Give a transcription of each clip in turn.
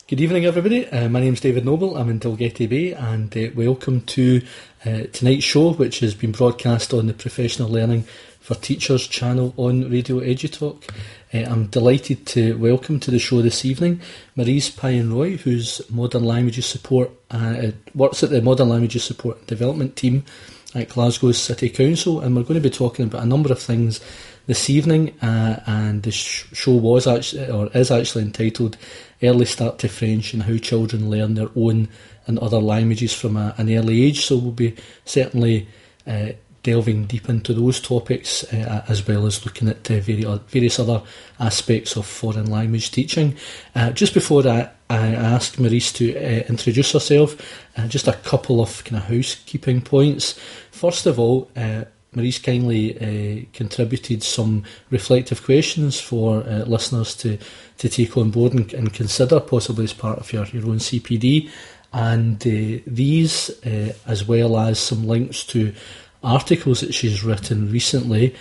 Good evening, everybody. My name's David Noble. I'm in Dalgety Bay, and welcome to tonight's show, which has been broadcast on the Professional Learning for Teachers channel on Radio EduTalk. I'm delighted to welcome to the show this evening Marise Pyen-Roy, who's Modern Languages Support, works at the Modern Languages Support and Development team at Glasgow City Council, and we're going to be talking about a number of things this evening, and the show is actually entitled Early Start to French and How Children Learn Their Own and Other Languages from an Early Age. So we'll be certainly delving deep into those topics, as well as looking at various other aspects of foreign language teaching. Just before I ask Marise to introduce herself, just a couple of kind of housekeeping points. First of all, Marise kindly contributed some reflective questions for listeners to take on board and consider, possibly as part of your own CPD. And these, as well as some links to articles that she's written recently,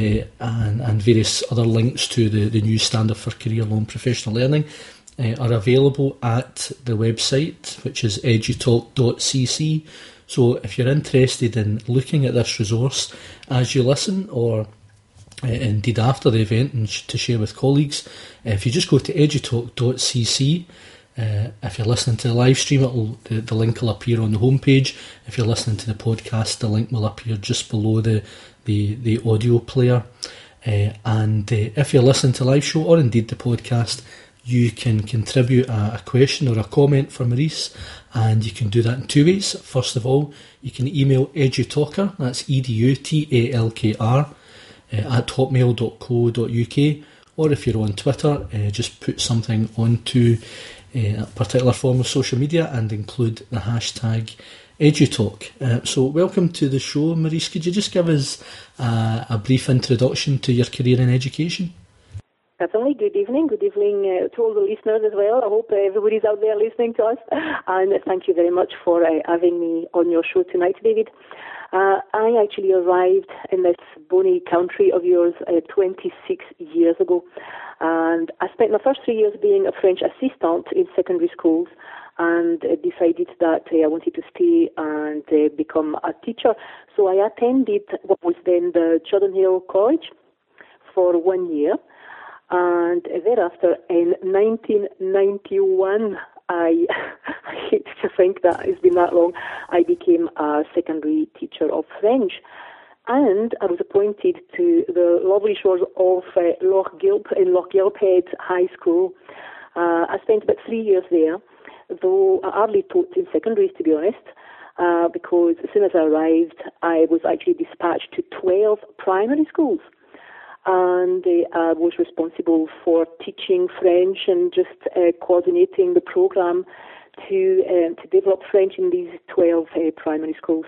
and various other links to the new Standard for Career Long Professional Learning, are available at the website, which is edutalk.cc. So if you're interested in looking at this resource as you listen, or indeed after the event and to share with colleagues, if you just go to edutalk.cc, if you're listening to the live stream, the link will appear on the homepage. If you're listening to the podcast, the link will appear just below the audio player. And if you're listening to the live show, or indeed the podcast, you can contribute a question or a comment for Marise, and you can do that in two ways. First of all, you can email edutalker, that's EDUTALKR, at hotmail.co.uk, or if you're on Twitter, just put something onto a particular form of social media and include the hashtag EduTalk. So welcome to the show, Marise. Could you just give us a brief introduction to your career in education? Certainly. Good evening to all the listeners as well. I hope everybody's out there listening to us. And thank you very much for having me on your show tonight, David. I actually arrived in this bonny country of yours 26 years ago. And I spent my first 3 years being a French assistant in secondary schools, and decided that I wanted to stay and become a teacher. So I attended what was then the Jordan Hill College for 1 year. And thereafter, in 1991, I hate to think that it's been that long, I became a secondary teacher of French. And I was appointed to the lovely shores of Loch Gilphead High School. I spent about 3 years there, though I hardly taught in secondaries, to be honest, because as soon as I arrived, I was actually dispatched to 12 primary schools. And I was responsible for teaching French and just coordinating the program to develop French in these 12 primary schools.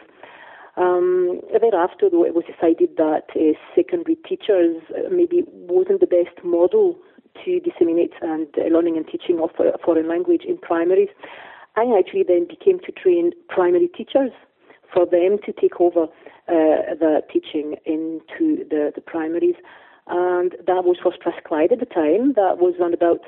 Thereafter, though, it was decided that secondary teachers maybe wasn't the best model to disseminate and learning and teaching of a foreign language in primaries. I actually then became to train primary teachers for them to take over the teaching into the primaries. And that was for Strathclyde at the time. That was around about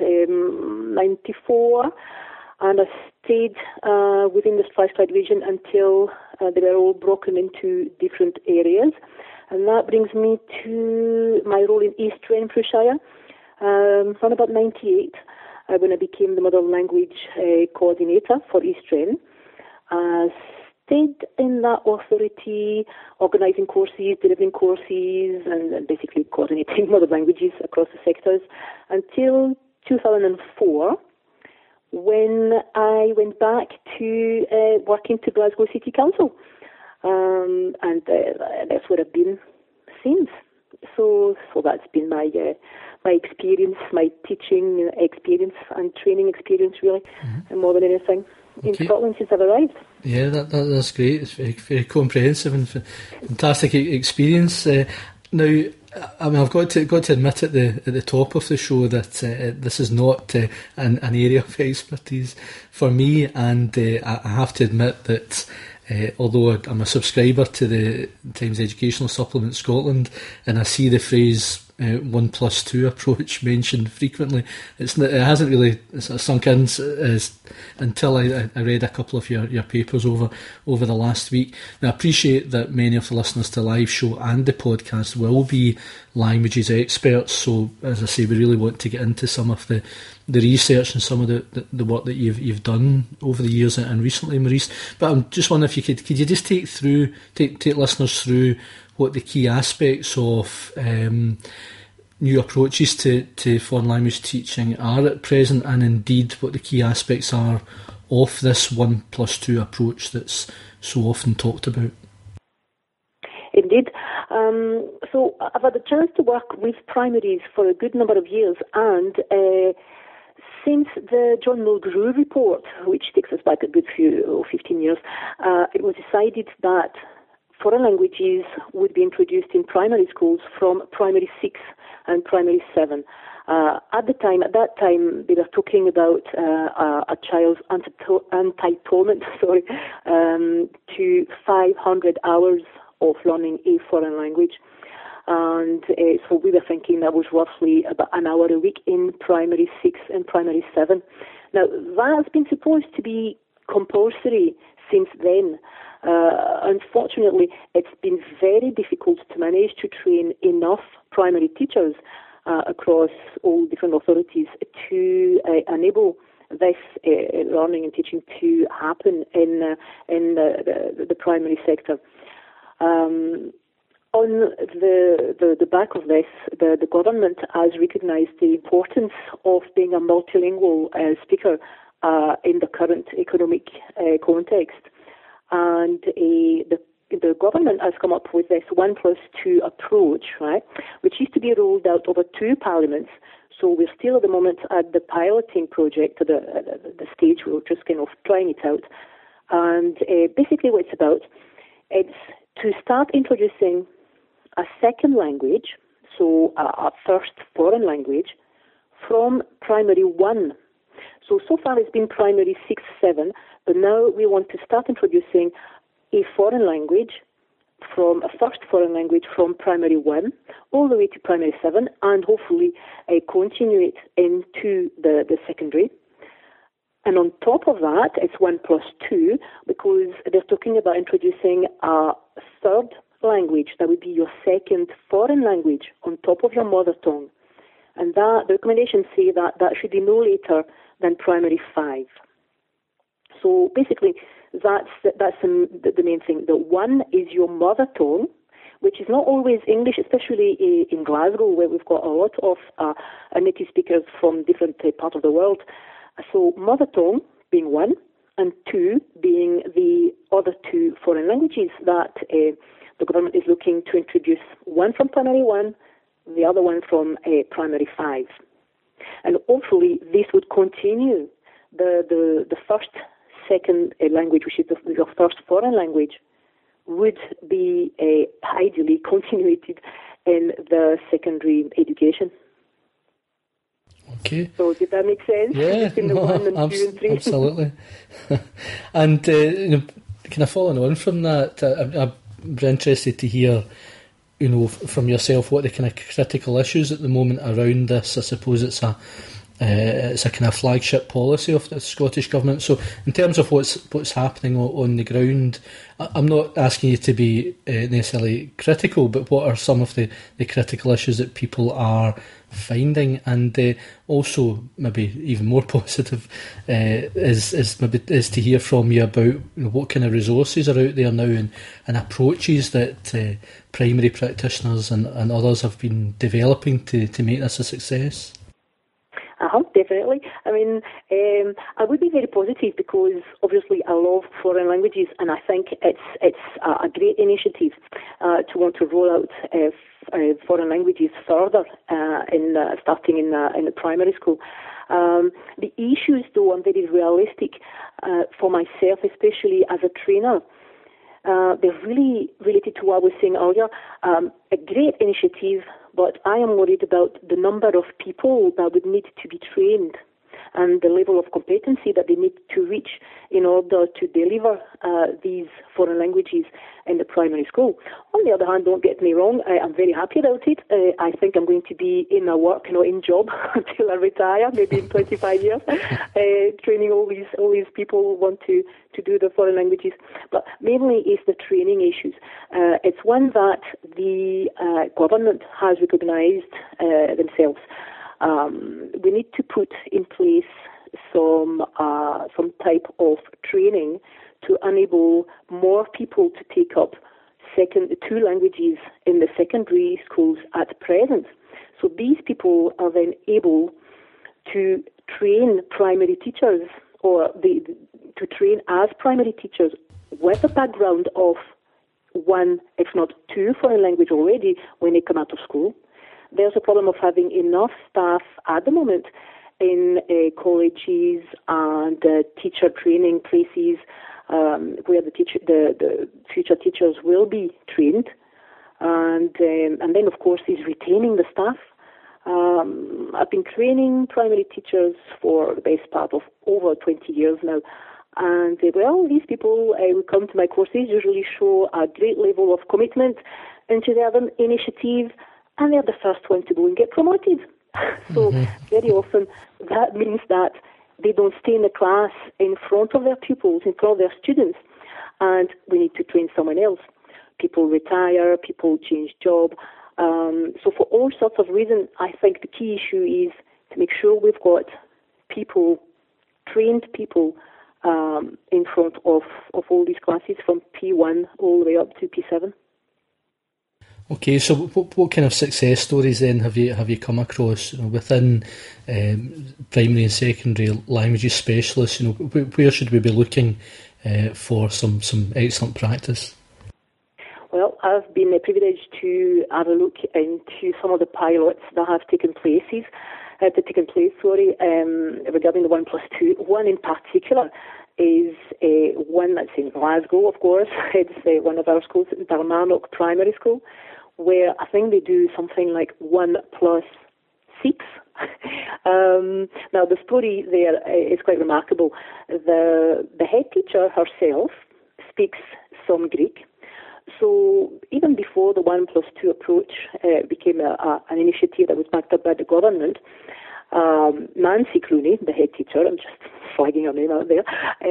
94. And I stayed within the Strathclyde region until they were all broken into different areas. And that brings me to my role in East Renfrewshire, around about 98, when I became the Modern Language Coordinator for East Ren. Stayed in that authority, organising courses, delivering courses, and basically coordinating modern languages across the sectors until 2004, when I went back to working to Glasgow City Council. And that's where I've been since. So that's been my experience, my teaching experience and training experience, really, and more than anything. In Scotland since I've arrived. Yeah, that's great. It's very, very comprehensive and fantastic experience. Now, I mean, I've got to admit at the top of the show that this is not an area of expertise for me, and I have to admit that although I'm a subscriber to the Times Educational Supplement Scotland, and I see the phrase 1+2 approach mentioned frequently. It hasn't really sort of sunk in until I read a couple of your papers over the last week. Now, I appreciate that many of the listeners to live show and the podcast will be languages experts. So, as I say, we really want to get into some of the research and some of the work that you've done over the years and recently, Maurice. But I'm just wondering if could you just take listeners through what the key aspects of new approaches to foreign language teaching are at present, and indeed what the key aspects are of this 1+2 approach that's so often talked about. Indeed. So I've had a chance to work with primaries for a good number of years, and since the John Mulgrew report, which takes us back a good 15 years, it was decided that foreign languages would be introduced in primary schools from primary 6 and primary 7. At that time, they were talking about a child's entitlement, to 500 hours of learning a foreign language. And so we were thinking that was roughly about an hour a week in primary 6 and primary 7. Now, that's been supposed to be compulsory since then. Unfortunately, it's been very difficult to manage to train enough primary teachers across all different authorities to enable this learning and teaching to happen in the primary sector. On the back of this, the government has recognised the importance of being a multilingual speaker in the current economic context. And the government has come up with this 1+2 approach, right, which used to be rolled out over 2 parliaments. So we're still at the moment at the piloting project, the stage where we're just kind of trying it out. And basically what it's about, it's to start introducing a second language, so a first foreign language, from primary 1. So far it's been primary 6, 7, but now we want to start introducing a foreign language, from a first foreign language from primary 1 all the way to primary 7, and hopefully continue it into the secondary. And on top of that, it's 1+2, because they're talking about introducing a third language that would be your second foreign language on top of your mother tongue. And the recommendations say that should be no later than primary 5. So basically, that's the main thing. The one is your mother tongue, which is not always English, especially in Glasgow, where we've got a lot of native speakers from different parts of the world. So mother tongue being 1, and 2 being the other 2 foreign languages that the government is looking to introduce, one from primary 1, the other one from primary 5. And hopefully this would continue the first, second language, which is your first foreign language, would be ideally continued in the secondary education. Okay. So did that make sense? Yeah, absolutely. And kind of following on from that, I'm very interested to hear, from yourself, what the kind of critical issues at the moment around this. I suppose it's a kind of flagship policy of the Scottish Government. So in terms of what's happening on the ground, I'm not asking you to be necessarily critical, but what are some of the critical issues that people are finding? And also, maybe even more positive, is to hear from you about what kind of resources are out there now and approaches that primary practitioners and others have been developing to make this a success. Definitely. I mean, I would be very positive, because obviously I love foreign languages, and I think it's a great initiative to want to roll out foreign languages further starting in the primary school. The issues, though, I'm very realistic for myself, especially as a trainer. They're really related to what I was saying earlier. A great initiative, but I am worried about the number of people that would need to be trained. and the level of competency that they need to reach in order to deliver these foreign languages in the primary school. On the other hand, don't get me wrong, I'm very happy about it. I think I'm going to be in my work, in job until I retire, maybe in 25 years, training all these people who want to do the foreign languages. But mainly it's the training issues. It's one that the government has recognized themselves. We need to put in place some type of training to enable more people to take up two languages in the secondary schools at present. So these people are then able to train primary teachers, or to train as primary teachers with a background of one, if not two, foreign language already when they come out of school. There's a problem of having enough staff at the moment in colleges and teacher training places where the future teachers will be trained, and then of course is retaining the staff. I've been training primary teachers for the best part of over 20 years now, and these people who come to my courses usually show a great level of commitment, enthusiasm, initiative, and they're the first one to go and get promoted. So very often that means that they don't stay in the class in front of their pupils, in front of their students, and we need to train someone else. People retire, people change job. So for all sorts of reasons, I think the key issue is to make sure we've got people, trained people, in front of all these classes from P1 all the way up to P7. Okay, so what kind of success stories then have you come across within primary and secondary languages specialists? Where should we be looking for some excellent practice? Well, I've been privileged to have a look into some of the pilots that have taken place. Regarding the 1+2. One in particular is one that's in Glasgow, of course. It's one of our schools, Darmanock Primary School, where I think they do something like 1+6. Now, the story there is quite remarkable. The head teacher herself speaks some Greek. So even before the 1+2 approach became an initiative that was backed up by the government, Nancy Clooney, the head teacher, I'm just flagging her name out there,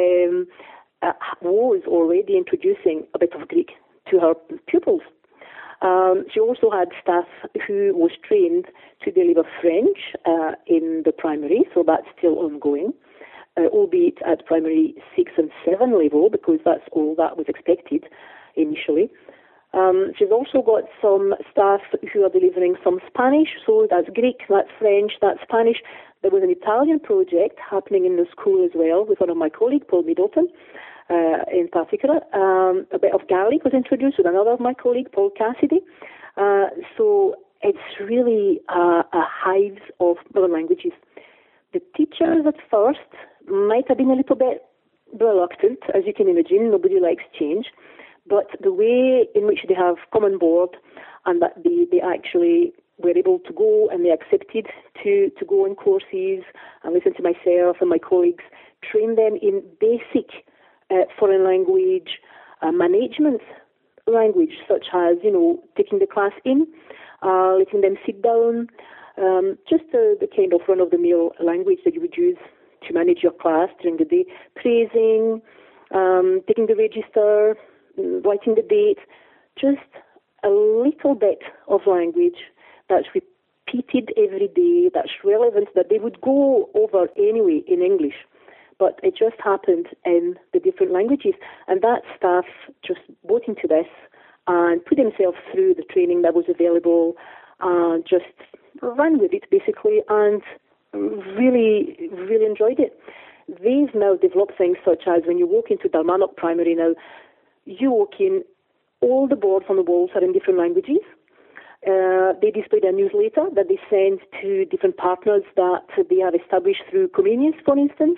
was already introducing a bit of Greek to her pupils. She also had staff who was trained to deliver French in the primary, so that's still ongoing, albeit at primary 6 and 7 level, because that's all that was expected initially. She's also got some staff who are delivering some Spanish, so that's Greek, that's French, that's Spanish. There was an Italian project happening in the school as well with one of my colleagues, Paul Middleton, in particular. A bit of Gaelic was introduced with another of my colleague, Paul Cassidy. So it's really a hive of other languages. The teachers at first might have been a little bit reluctant, as you can imagine. Nobody likes change. But the way in which they have come on board and that they actually were able to go and they accepted to go on courses and listen to myself and my colleagues, train them in basic foreign language management language, such as, taking the class in, letting them sit down, just the kind of run-of-the-mill language that you would use to manage your class during the day, praising, taking the register, writing the date, just a little bit of language that's repeated every day, that's relevant, that they would go over anyway in English. But it just happened in the different languages. And that staff just bought into this and put themselves through the training that was available and just ran with it, basically, and really, really enjoyed it. They've now developed things such as when you walk into Darmanock Primary now, you walk in, all the boards on the walls are in different languages. They display their newsletter that they send to different partners that they have established through Comenius, for instance.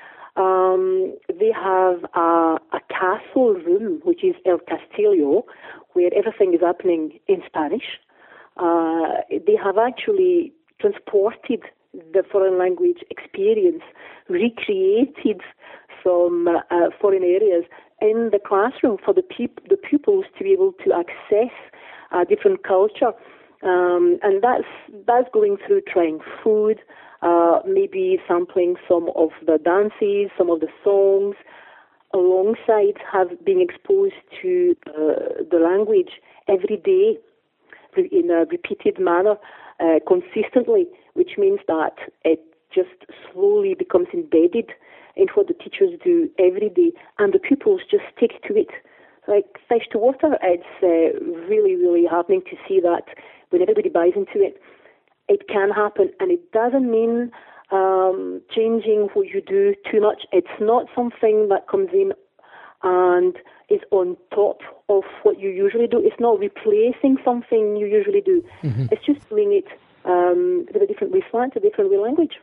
They have a castle room, which is El Castillo, where everything is happening in Spanish. They have actually transported the foreign language experience, recreated some foreign areas in the classroom for the pupils to be able to access a different culture. And that's going through trying food, maybe sampling some of the dances, some of the songs, alongside being exposed to the language every day in a repeated manner, consistently, which means that it just slowly becomes embedded in what the teachers do every day, and the pupils just stick to it like fish to water. It's really, really happening to see that when everybody buys into it, it can happen, and it doesn't mean changing what you do too much. It's not something that comes in and is on top of what you usually do. It's not replacing something you usually do. Mm-hmm. It's just doing it with a different slant, a different language.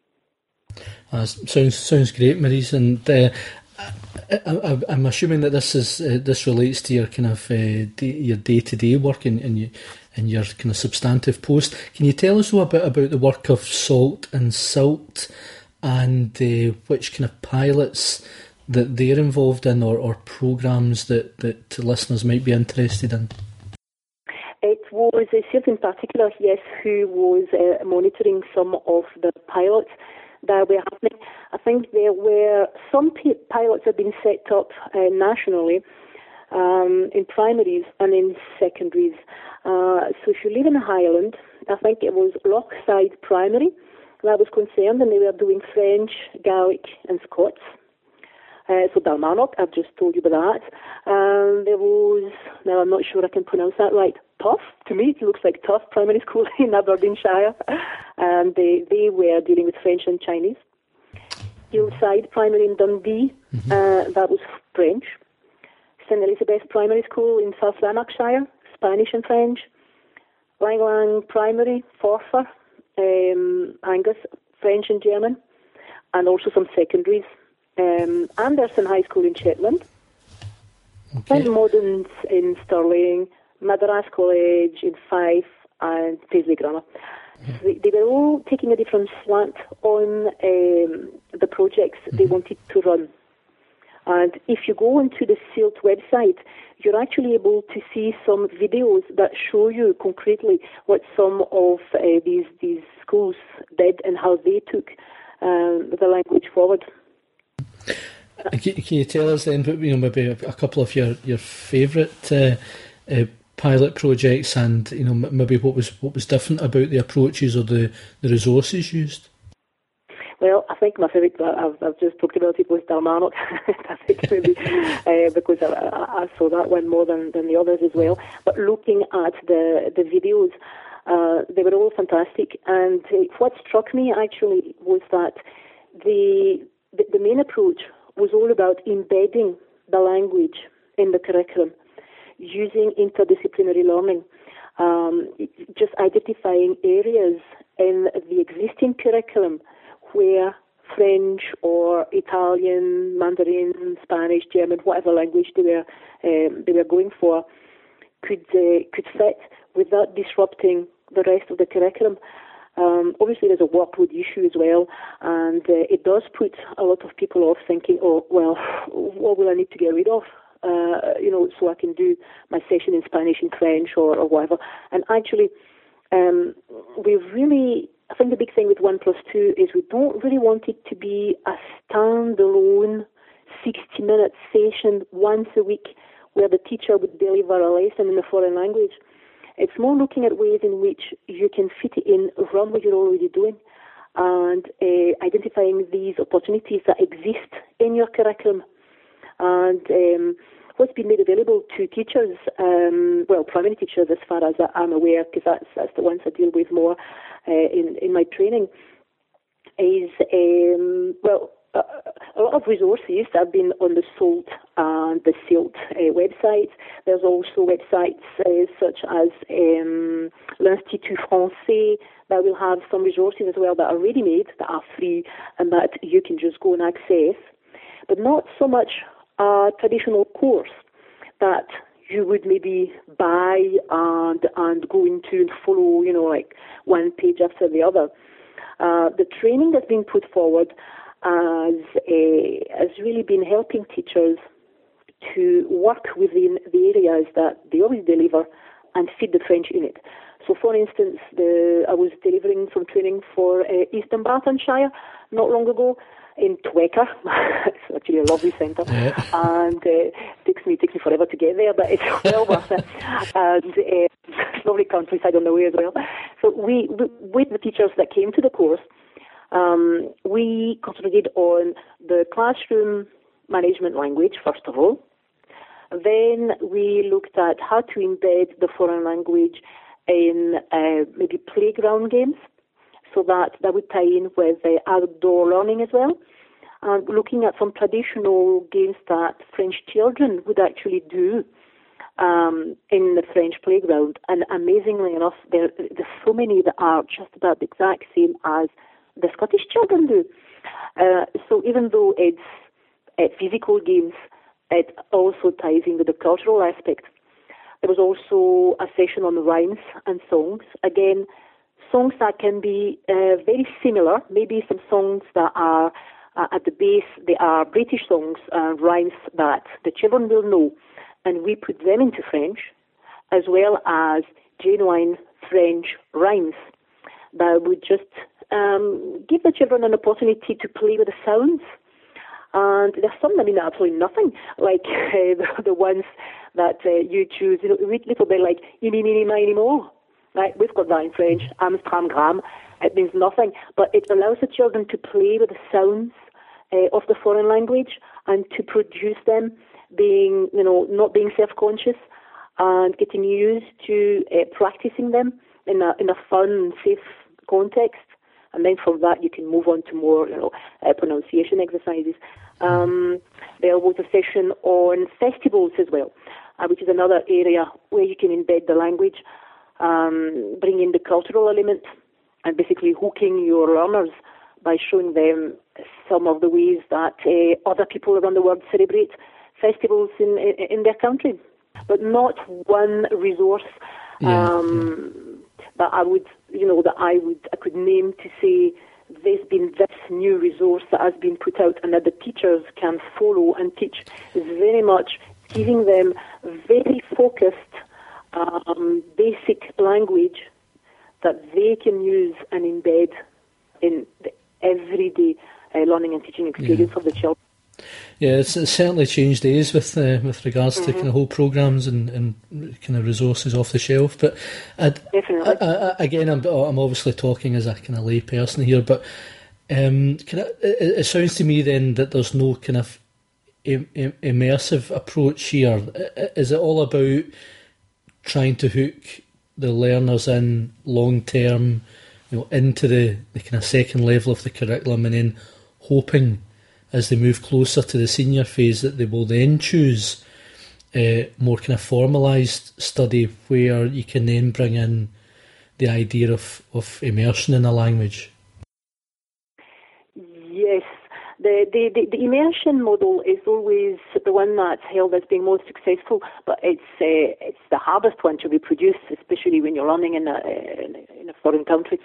Sounds great, Marise, and I'm assuming that this relates to your kind of your day-to-day work and your kind of substantive post. Can you tell us a bit about the work of SALT and SILT and which kind of pilots that they're involved in or programmes that listeners might be interested in? It was SILT in particular, yes, who was monitoring some of the pilots that were happening. I think there were some pilots that have been set up nationally in primaries and in secondaries. So if you live in Highland, I think it was Lochside Primary that was concerned, and they were doing French, Gaelic and Scots. So Dalmarnock, I've just told you about that. There was, now I'm not sure I can pronounce that right, Tough, to me it looks like Tough Primary School in Aberdeenshire, and they were dealing with French and Chinese. Hillside Primary in Dundee, that was French. St Elizabeth Primary School in South Lanarkshire, Spanish and French. Lang Lang Primary, Forfar, Angus, French and German, and also some secondaries. Anderson High School in Shetland, St Modens in Stirling, Madras College in Fife, and Paisley Grammar. They were all taking a different slant on the projects they wanted to run. And if you go onto the SILT website, you're actually able to see some videos that show you concretely what some of these schools did and how they took the language forward. Can you tell us then, maybe a couple of your favourite pilot projects, and maybe what was different about the approaches or the resources used? Well, I think my favourite, I've just talked about it, was Dalmarnock. I think maybe because I saw that one more than the others as well. But looking at the videos, they were all fantastic. And what struck me actually was that the main approach was all about embedding the language in the curriculum, using interdisciplinary learning, just identifying areas in the existing curriculum where French or Italian, Mandarin, Spanish, German, whatever language they were going for, could fit without disrupting the rest of the curriculum. Obviously, there's a workload issue as well, and it does put a lot of people off thinking, oh, well, what will I need to get rid of? So I can do my session in Spanish and French or whatever. And actually, I think the big thing with 1+2 is we don't really want it to be a standalone 60-minute session once a week where the teacher would deliver a lesson in a foreign language. It's more looking at ways in which you can fit it in around what you're already doing and identifying these opportunities that exist in your curriculum. And what's been made available to teachers, primary teachers as far as I'm aware, because that's the ones I deal with more in my training, is a lot of resources have been on the SALT and the SILT websites. There's also websites such as l'Institut Français that will have some resources as well that are ready-made, that are free, and that you can just go and access. But not so much a traditional course that you would maybe buy and go into and follow, like one page after the other. The training that's been put forward has really been helping teachers to work within the areas that they always deliver and feed the French in it. So, for instance, I was delivering some training for Eastern Bartonshire not long ago in Twecker. It's actually a lovely centre, and it takes me forever to get there, but it's well worth it. And it's lovely countryside on the way as well. So with the teachers that came to the course, we concentrated on the classroom management language, first of all. Then we looked at how to embed the foreign language in maybe playground games, so that would tie in with outdoor learning as well. And looking at some traditional games that French children would actually do in the French playground. And amazingly enough, there's so many that are just about the exact same as the Scottish children do. So even though it's physical games, it also ties in with the cultural aspect. There was also a session on rhymes and songs. Again, songs that can be very similar, maybe some songs that are at the base, they are British songs, rhymes that the children will know, and we put them into French, as well as genuine French rhymes that would just give the children an opportunity to play with the sounds. And there's some that mean absolutely nothing, like the ones that you choose, a little bit like "Imi, mini, mini, mo." Right? We've got that in French, Amstram, gram. It means nothing, but it allows the children to play with the sounds of the foreign language and to produce them, being, not being self-conscious and getting used to practicing them in a fun, safe context. And then from that, you can move on to more, pronunciation exercises. There was a session on festivals as well, which is another area where you can embed the language, bring in the cultural element, and basically hooking your learners by showing them some of the ways that other people around the world celebrate festivals in their country. But not one resource that I could name to say there's been this new resource that has been put out and that the teachers can follow and teach. Is very much giving them very focused, basic language that they can use and embed in the everyday learning and teaching experience of the children. Yeah, it's certainly changed days with regards to kind of whole programmes and kind of resources off the shelf. But definitely, again, I'm obviously talking as a kind of lay person here, but it sounds to me then that there's no kind of immersive approach here. Is it all about trying to hook the learners in long term, into the kind of second level of the curriculum, and then hoping as they move closer to the senior phase that they will then choose more kind of formalised study where you can then bring in the idea of immersion in a language? Yes. The immersion model is always the one that's held as being most successful, but it's the hardest one to reproduce, especially when you're learning in a foreign country.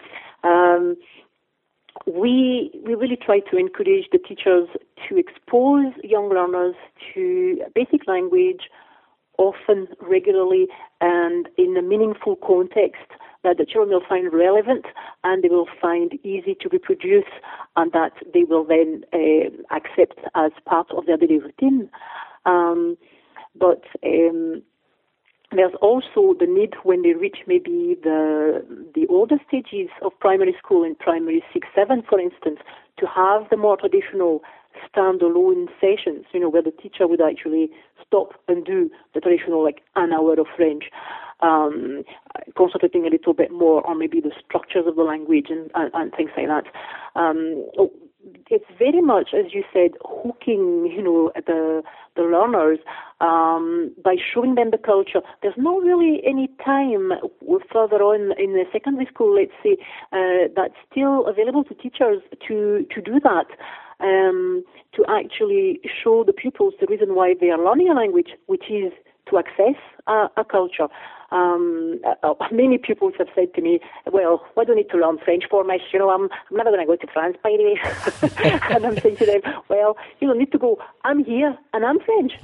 We really try to encourage the teachers to expose young learners to basic language, often, regularly, and in a meaningful context that the children will find relevant and they will find easy to reproduce, and that they will then accept as part of their daily routine. But there's also the need when they reach maybe the older stages of primary school, in primary 6, 7, for instance, to have the more traditional standalone sessions, where the teacher would actually stop and do the traditional, like, an hour of French, concentrating a little bit more on maybe the structures of the language and things like that. It's very much, as you said, hooking, the learners by showing them the culture. There's not really any time further on in the secondary school, let's say, that's still available to teachers to do that, to actually show the pupils the reason why they are learning a language, which is to access a culture. Many pupils have said to me, well, why do I need to learn French for, miss? I'm never going to go to France, by the way. And I'm saying to them, well, you don't need to go. I'm here, and I'm French.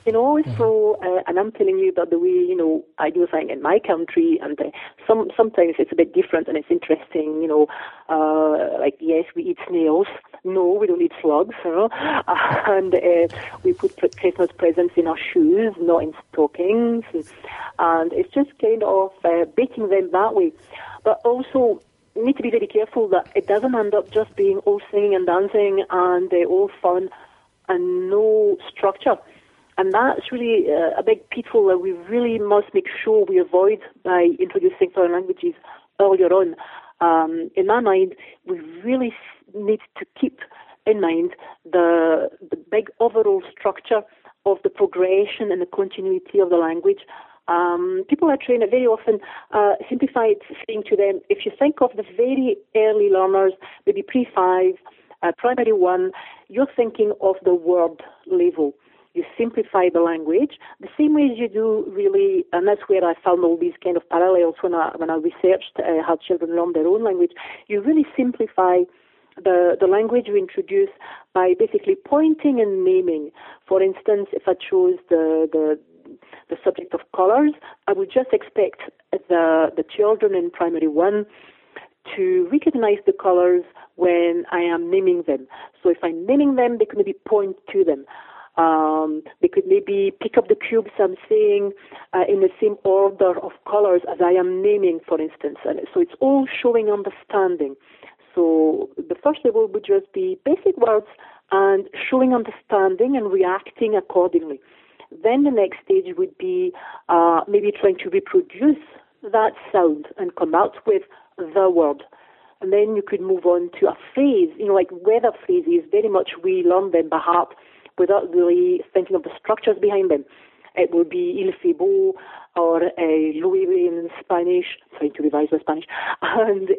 So, and I'm telling you about the way, I do things in my country, and sometimes it's a bit different, and it's interesting, like, yes, we eat snails. No, we don't eat slugs, and we put Christmas presents in our shoes, not in stockings, and it's just kind of baiting them that way. But also, you need to be very careful that it doesn't end up just being all singing and dancing and all fun and no structure. And that's really a big pitfall that we really must make sure we avoid by introducing foreign languages earlier on. In my mind, we really need to keep in mind the big overall structure of the progression and the continuity of the language. People are trained very often simplify it, saying to them, if you think of the very early learners, maybe pre-5, primary 1, you're thinking of the word level. You simplify the language the same way as you do really, and that's where I found all these kind of parallels when I researched how children learn their own language. You really simplify the language you introduce by basically pointing and naming. For instance, if I chose the subject of colors, I would just expect the children in primary 1 to recognize the colors when I am naming them. So if I'm naming them, they can maybe point to them. They could maybe pick up the cubes I'm saying in the same order of colors as I am naming, for instance. And so it's all showing understanding. So the first level would just be basic words and showing understanding and reacting accordingly. Then the next stage would be maybe trying to reproduce that sound and come out with the word. And then you could move on to a phrase, like weather phrases, very much we learn them by heart without really thinking of the structures behind them. It would be il fait beau or llueve in Spanish, trying to revise my Spanish, and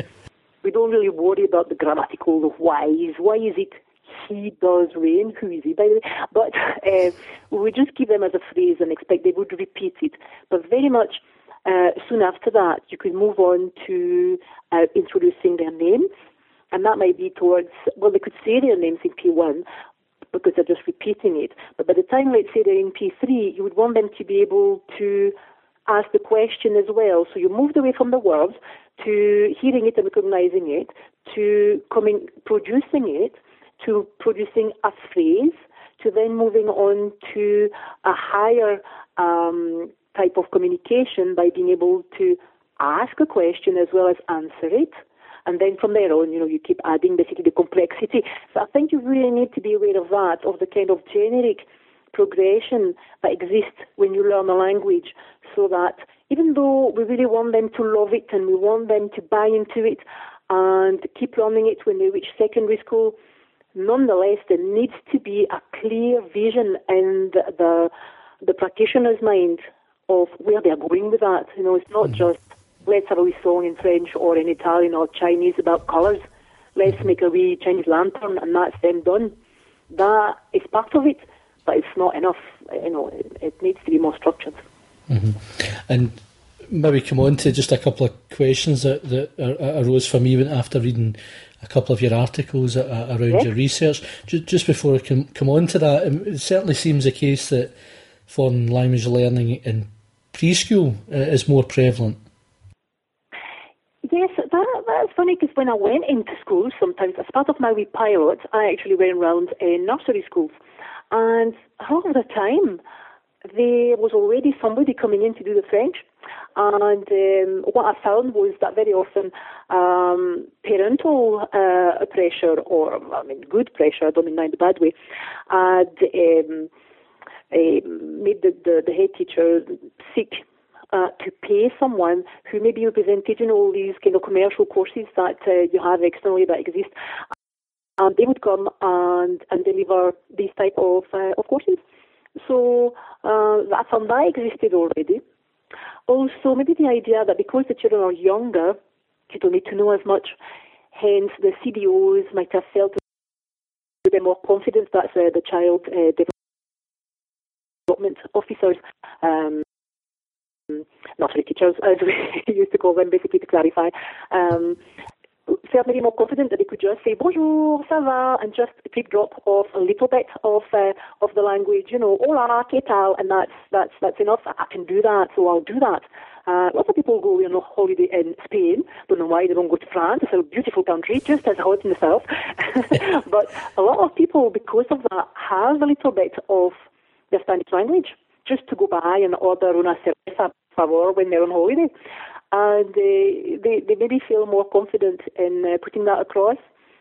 we don't really worry about the grammatical, the whys. Why is it he does rain? Who is he, by the way? But we would just give them as a phrase and expect they would repeat it. But very much soon after that, you could move on to introducing their names, and that might be towards, well, they could say their names in P1, because they're just repeating it. But by the time, let's say, they're in P3, you would want them to be able to ask the question as well. So you moved away from the words to hearing it and recognizing it, to producing it, to producing a phrase, to then moving on to a higher type of communication by being able to ask a question as well as answer it. And then from there on, you keep adding basically the complexity. So I think you really need to be aware of that, of the kind of generic progression that exists when you learn a language, so that even though we really want them to love it and we want them to buy into it and keep learning it when they reach secondary school, nonetheless, there needs to be a clear vision in the practitioner's mind of where they're going with that. It's not just, let's have a wee song in French or in Italian or Chinese about colours. Let's make a wee Chinese lantern and that's them done. That is part of it, but it's not enough. It needs to be more structured. Mm-hmm. And maybe come on to just a couple of questions that arose for me after reading a couple of your articles around your research. Just before I come on to that, it certainly seems the case that foreign language learning in preschool is more prevalent. Yes, that's funny, because when I went into schools, sometimes as part of my wee pilot, I actually went around in nursery schools. And half of the time, there was already somebody coming in to do the French. And what I found was that very often parental pressure, or good pressure, I don't mean that in a bad way, had made the head teacher seek to pay someone who maybe represented, all these kind of commercial courses that you have externally that exist. And they would come and deliver these type of courses. So I found that existed already. Also, maybe the idea that because the children are younger, you don't need to know as much. Hence, the CDOs might have felt a bit more confidence. That's the child development officers. nursery teachers, as we used to call them, basically to clarify, felt maybe more confident that they could just say bonjour, ça va, and just keep drop off a little bit of the language, hola, que tal, and that's enough. I can do that, so I'll do that. Lots of people go on a holiday in Spain. Don't know why they don't go to France. It's a beautiful country, just as hot in the south. But a lot of people, because of that, have a little bit of the Spanish language just to go by and order una cerveza, por favor, when they're on holiday. And they maybe feel more confident in putting that across.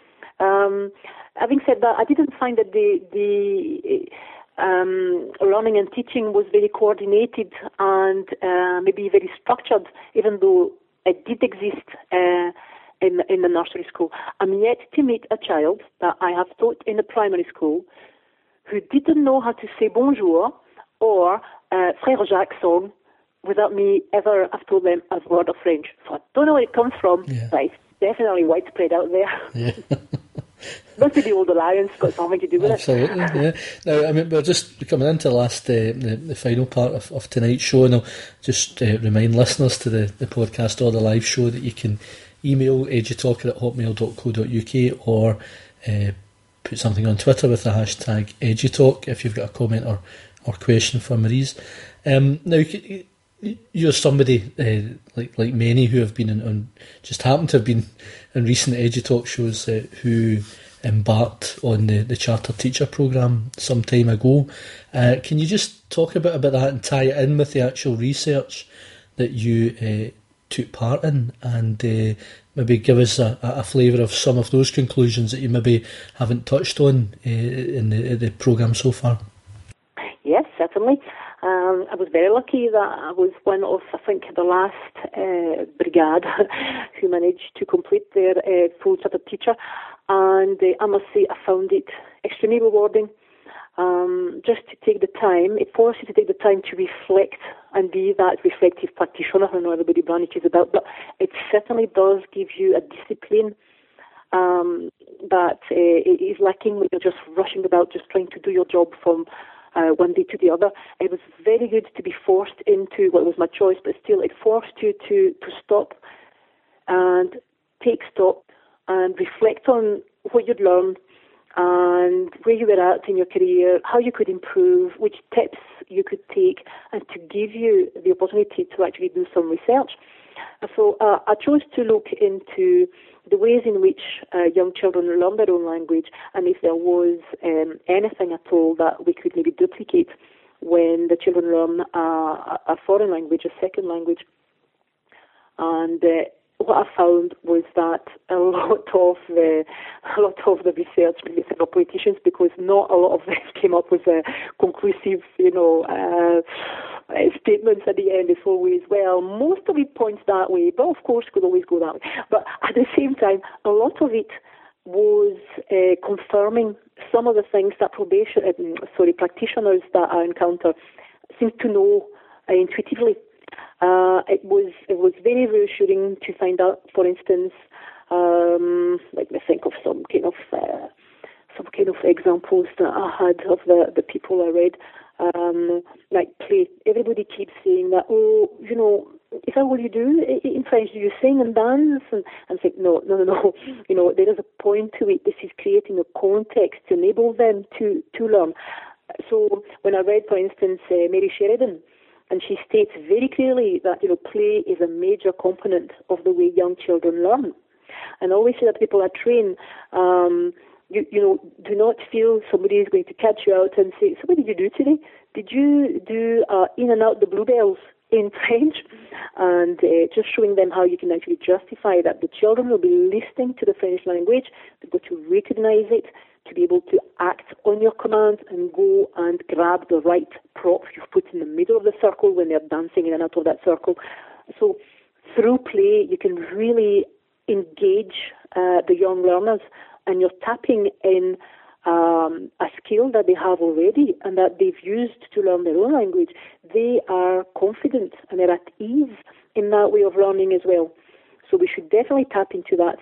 Having said that, I didn't find that the learning and teaching was very coordinated and maybe very structured, even though it did exist in the nursery school. I'm yet to meet a child that I have taught in a primary school who didn't know how to say bonjour or Frère Jacques song without me ever have told them a word of French. So I don't know where it comes from, but it's definitely widespread out there. Yeah. Must be the old alliance got something to do with Absolutely, yeah. Now, I mean, we're just coming into the last, the final part of tonight's show, and I'll just remind listeners to the podcast or the live show that you can email edutalker@hotmail.co.uk or put something on Twitter with the hashtag EduTalk if you've got a comment or question for Maryse. Now, you're somebody like many who have been on just happen to have been in recent EduTalk shows who embarked on the Charter Teacher Programme some time ago. Can you just talk a bit about that and tie it in with the actual research that you took part in, and maybe give us a flavour of some of those conclusions that you maybe haven't touched on in the programme so far? Yes, certainly. I was very lucky that I was one of, I think, the last brigade who managed to complete their full Charter Teacher, and I must say I found it extremely rewarding. Just to take the time, it forces you to take the time to reflect and be that reflective practitioner. I know everybody brandishes about, but it certainly does give you a discipline that is lacking when you're just rushing about, just trying to do your job from one day to the other. It was very good to be forced into what was my choice, but still it forced you to stop and take stock and reflect on what you'd learned and where you were at in your career, how you could improve, which tips you could take, and to give you the opportunity to actually do some research. So I chose to look into the ways in which young children learn their own language, and if there was anything at all that we could maybe duplicate when the children learn a foreign language, a second language. And what I found was that a lot of the research, maybe it's about politicians, because not a lot of them came up with a conclusive, statements at the end. It's always, well, most of it points that way, but of course could always go that way. But at the same time, a lot of it was confirming some of the things that practitioners that I encounter seem to know intuitively. It was very reassuring to find out, for instance, let me think of some kind of examples that I had of the people I read. Like play. Everybody keeps saying that, is that what you do in French? Do you sing and dance? And think, no. There is a point to it. This is creating a context to enable them to learn. So when I read, for instance, Mary Sheridan, and she states very clearly that play is a major component of the way young children learn. And I always say that people are trained. Do not feel somebody is going to catch you out and say, so what did you do today? Did you do in and out the bluebells in French? And just showing them how you can actually justify that. The children will be listening to the French language. They're going to recognize it, to be able to act on your commands and go and grab the right prop you've put in the middle of the circle when they're dancing in and out of that circle. So through play, you can really engage the young learners, and you're tapping in a skill that they have already and that they've used to learn their own language. They are confident and they're at ease in that way of learning as well. So we should definitely tap into that.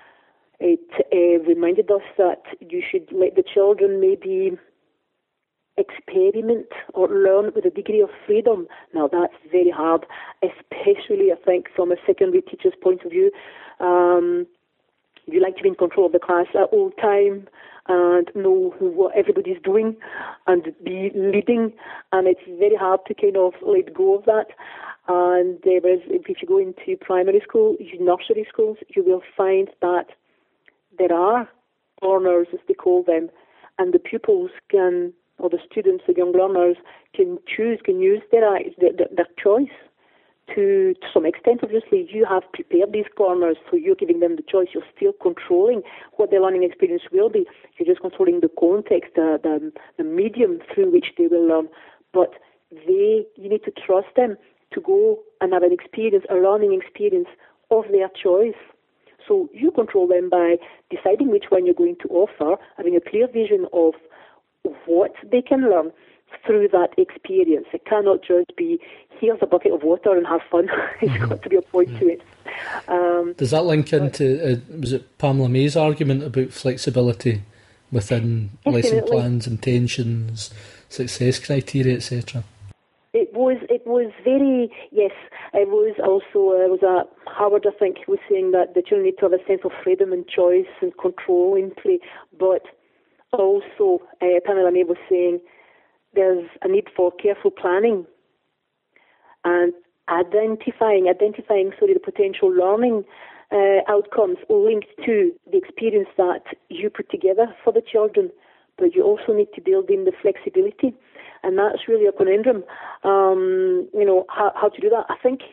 It reminded us that you should let the children maybe experiment or learn with a degree of freedom. Now that's very hard, especially I think from a secondary teacher's point of view. You like to be in control of the class at all time and know what everybody's doing and be leading, and it's very hard to kind of let go of that. And whereas if you go into primary school, nursery schools, you will find that there are corners, as they call them, and the pupils can, or the students, the young learners, can choose, can use their choice to some extent. Obviously, you have prepared these corners, so you're giving them the choice. You're still controlling what their learning experience will be. You're just controlling the context, the medium through which they will learn. But you need to trust them to go and have an experience, a learning experience of their choice. So you control them by deciding which one you're going to offer, having a clear vision of what they can learn through that experience. It cannot just be, here's a bucket of water and have fun. It's got to be a point to it. Does that link into, was it Pamela May's argument about flexibility within lesson plans, intentions, success criteria, etc.? It was very, yes. It was also, Howard, I think, was saying that the children need to have a sense of freedom and choice and control in play. But also, Pamela May was saying there's a need for careful planning and identifying the potential learning outcomes linked to the experience that you put together for the children. But you also need to build in the flexibility, and that's really a conundrum. How to do that? I think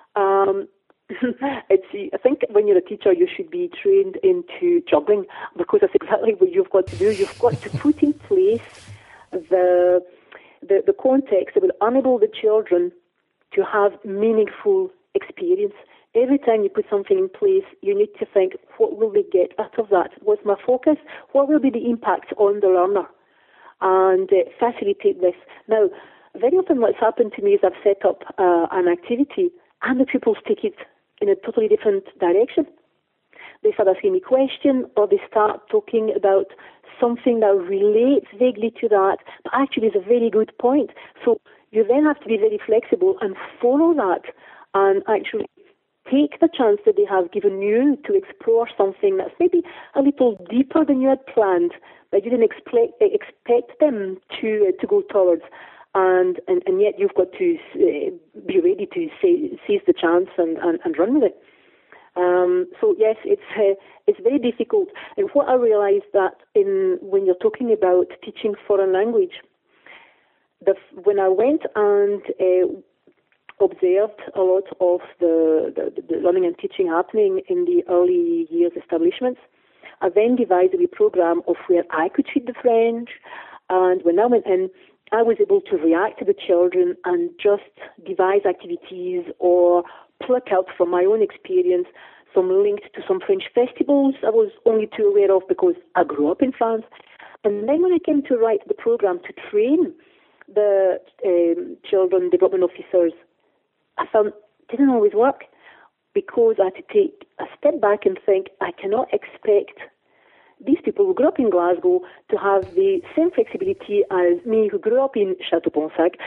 I think when you're a teacher, you should be trained into juggling, because that's exactly what you've got to do. You've got to put in place the context that will enable the children to have meaningful experience. Every time you put something in place, you need to think, what will they get out of that? What's my focus? What will be the impact on the learner? And facilitate this. Now, very often what's happened to me is I've set up an activity and the pupils take it in a totally different direction. They start asking me questions, or they start talking about something that relates vaguely to that, but actually is a very good point. So you then have to be very flexible and follow that and actually take the chance that they have given you to explore something that's maybe a little deeper than you had planned, that you didn't expect them to go towards. And yet you've got to be ready to seize the chance and run with it. So yes, it's very difficult. And what I realized that when you're talking about teaching foreign language, when I went and observed a lot of the learning and teaching happening in the early years establishments, I then devised a program of where I could feed the French, and when I went in, I was able to react to the children and just devise activities or pluck out from my own experience some linked to some French festivals I was only too aware of because I grew up in France. And then when I came to write the program to train the children development officers, I found it didn't always work, because I had to take a step back and think, I cannot expect these people who grew up in Glasgow to have the same flexibility as me who grew up in Château-Ponsac,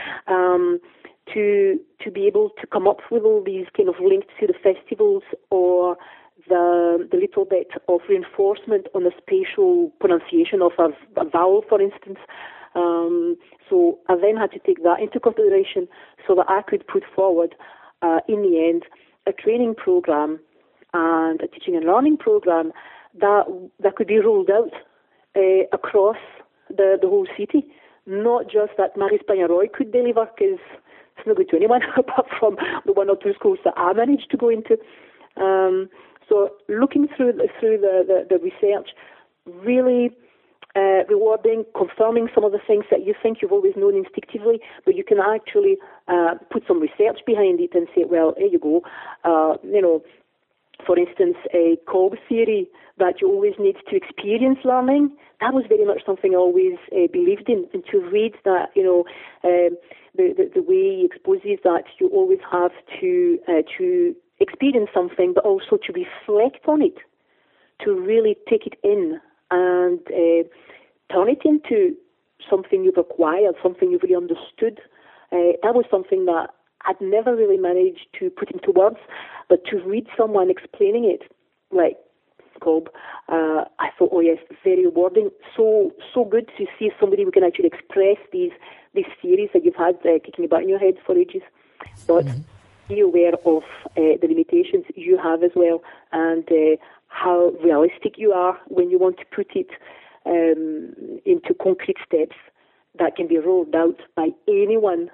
to be able to come up with all these kind of links to the festivals or the little bit of reinforcement on the spatial pronunciation of a vowel, for instance. So I then had to take that into consideration so that I could put forward, in the end, a training program and a teaching and learning program that could be rolled out across the whole city. Not just that Marie Spagnaroy could deliver, because it's not good to anyone apart from the one or two schools that I managed to go into. So looking through the research, really rewarding, confirming some of the things that you think you've always known instinctively, but you can actually put some research behind it and say, well, there you go. For instance, a Kolb theory that you always need to experience learning. That was very much something I always believed in, and to read that, the way he exposes that you always have to experience something, but also to reflect on it, to really take it in and turn it into something you've acquired, something you've really understood. That was something that I'd never really managed to put into words, but to read someone explaining it, like Cobb, I thought, oh yes, very rewarding. So good to see somebody who can actually express these theories that you've had kicking about in your head for ages. But be aware of the limitations you have as well, and how realistic you are when you want to put it into concrete steps that can be rolled out by anyone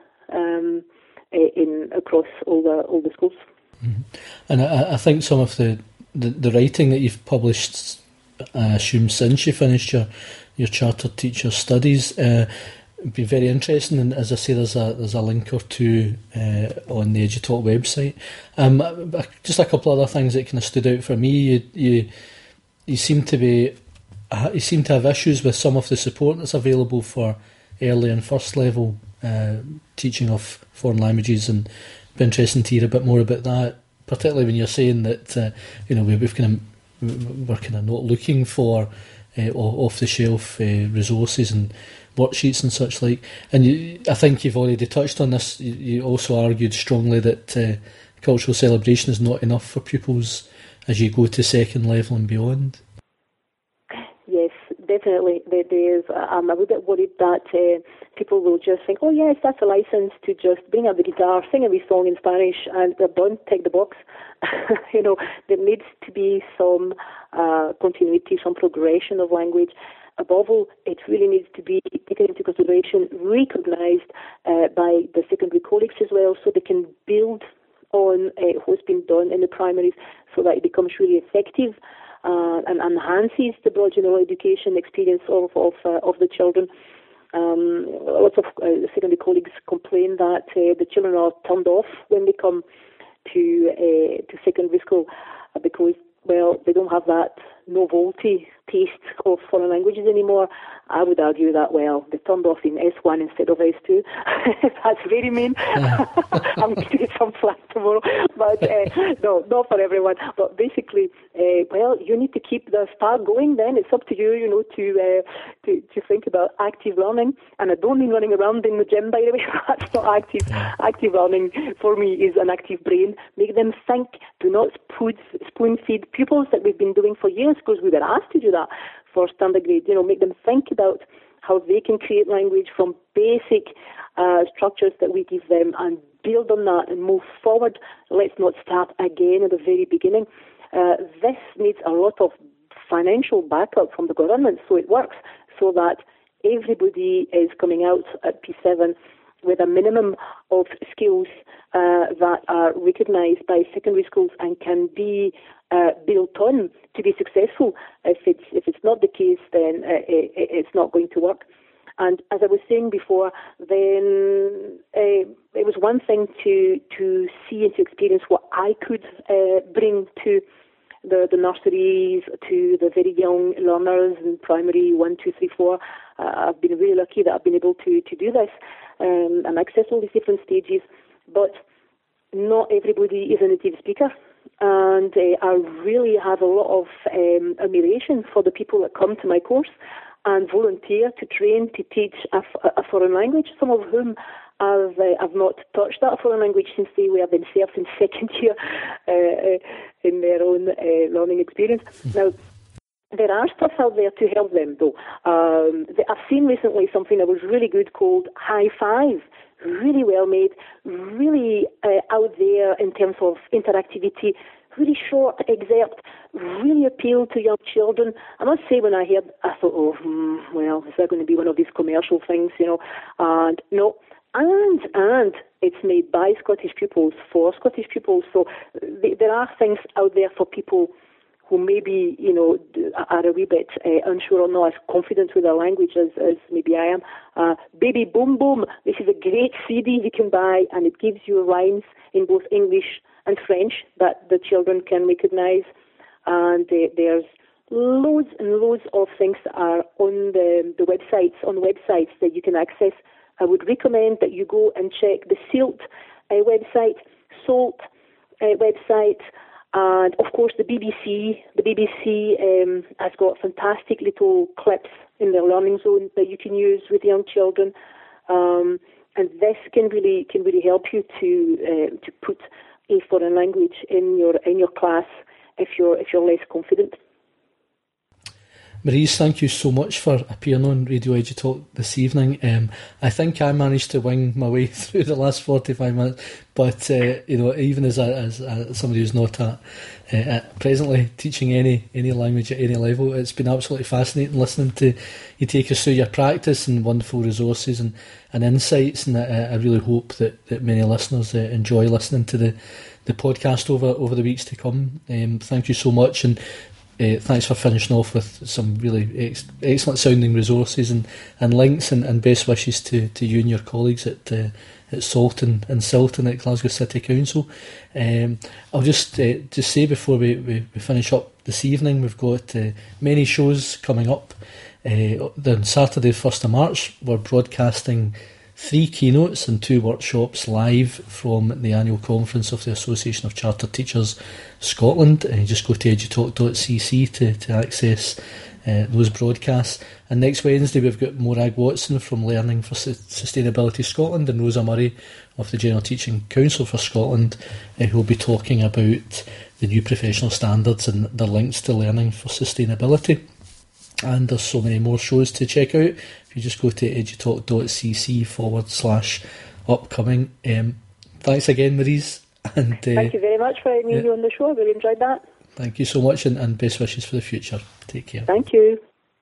across all the schools. Mm-hmm. And I think some of the writing that you've published, I assume since you finished your chartered teacher studies, be very interesting. And as I say, there's a link or two on the EduTalk website. Just a couple other things that kind of stood out for me. You seem to have issues with some of the support that's available for early and first level teaching of foreign languages, and it'd be interesting to hear a bit more about that, particularly when you're saying that we're kind of not looking for off the shelf resources and worksheets and such like. And I think you've already touched on this. You also argued strongly that cultural celebration is not enough for pupils as you go to second level and beyond. Yes, definitely. There is. I'm a little bit worried that people will just think, oh yes, that's a license to just bring out the guitar, sing a wee song in Spanish, and they're done, tick the box. There needs to be some continuity, some progression of language. Above all, it really needs to be taken into consideration, recognised by the secondary colleagues as well, so they can build on what's been done in the primaries, so that it becomes really effective and enhances the broad general education experience of the children. Lots of secondary colleagues complain that the children are turned off when they come to secondary school because, well, they don't have that novelty taste of foreign languages anymore. I would argue that, well, they turned off in S1 instead of S2. That's very mean. I'm going to get some flack tomorrow. But no, not for everyone. But basically, well, you need to keep the spark going then. It's up to you, to think about active learning. And I don't mean running around in the gym, by the way. That's not active. Active learning, for me, is an active brain. Make them think. Do not spoon-feed pupils that we've been doing for years, because we were asked to do that for standard grade. Make them think about how they can create language from basic structures that we give them and build on that and move forward. Let's not start again at the very beginning. This needs a lot of financial backup from the government so it works, so that everybody is coming out at P7 with a minimum of skills that are recognised by secondary schools and can be built on to be successful. If it's not the case, then it's not going to work. And as I was saying before, then it was one thing to see and to experience what I could bring to the nurseries, to the very young learners in primary 1, 2, 3, 4. I've been really lucky that I've been able to do this and access all these different stages. But not everybody is a native speaker. And I really have a lot of admiration for the people that come to my course and volunteer to train to teach a foreign language, some of whom I've not touched that foreign language since they were themselves in second year in their own learning experience. Now, there are stuff out there to help them, though. I've seen recently something that was really good called High Five. Really well made, really out there in terms of interactivity, really short excerpt, really appeal to young children. I must say, when I heard, I thought, well, is that going to be one of these commercial things, And no, and it's made by Scottish pupils for Scottish pupils. So there are things out there for people who maybe, are a wee bit unsure or not as confident with their language as maybe I am. Baby Boom Boom, this is a great CD you can buy, and it gives you rhymes in both English and French that the children can recognise. And there's loads and loads of things that are on the websites that you can access. I would recommend that you go and check the SILT website, SALT website, And of course, the BBC has got fantastic little clips in their learning zone that you can use with young children, and this can really help you to put a foreign language in your class if you're less confident. Marise, thank you so much for appearing on Radio EduTalk this evening. I think I managed to wing my way through the last 45 minutes, but even as somebody who's not at presently teaching any language at any level, it's been absolutely fascinating listening to you take us through your practice and wonderful resources and insights, and I really hope that many listeners enjoy listening to the podcast over the weeks to come. Thank you so much, and thanks for finishing off with some really excellent sounding resources and links, and best wishes to you and your colleagues at Salton and Silton at Glasgow City Council. I'll just say before we finish up this evening, we've got many shows coming up. On Saturday 1st of March, we're broadcasting 3 keynotes and 2 workshops live from the annual conference of the Association of Chartered Teachers Scotland. Just go to edutalk.cc to access those broadcasts. And next Wednesday we've got Morag Watson from Learning for Sustainability Scotland and Rosa Murray of the General Teaching Council for Scotland, who will be talking about the new professional standards and their links to learning for sustainability. And there's so many more shows to check out. If you just go to edutalk.cc/upcoming. Thanks again, Marise. And thank you very much for having me on the show. I really enjoyed that. Thank you so much, and best wishes for the future. Take care. Thank you.